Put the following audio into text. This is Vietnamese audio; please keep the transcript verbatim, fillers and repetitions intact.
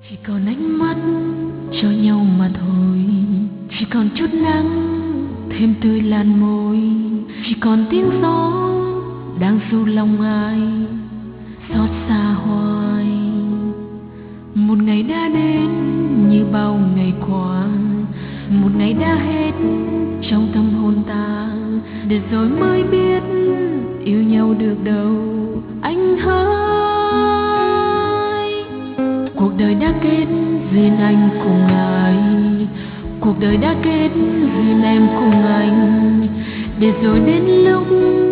Chỉ còn ánh mắt cho nhau mà thôi, chỉ còn chút nắng thêm tươi lan môi, chỉ còn tiếng gió đang ru lòng ai xót xa hoài. Một ngày đã đến như bao ngày qua, một ngày đã hết trong tâm hồn ta, để rồi mới biết yêu nhau được đâu anh hỡi. Cuộc đời đã kết duyên anh cùng ai, cuộc đời đã kết duyên em cùng anh, để rồi đến lúc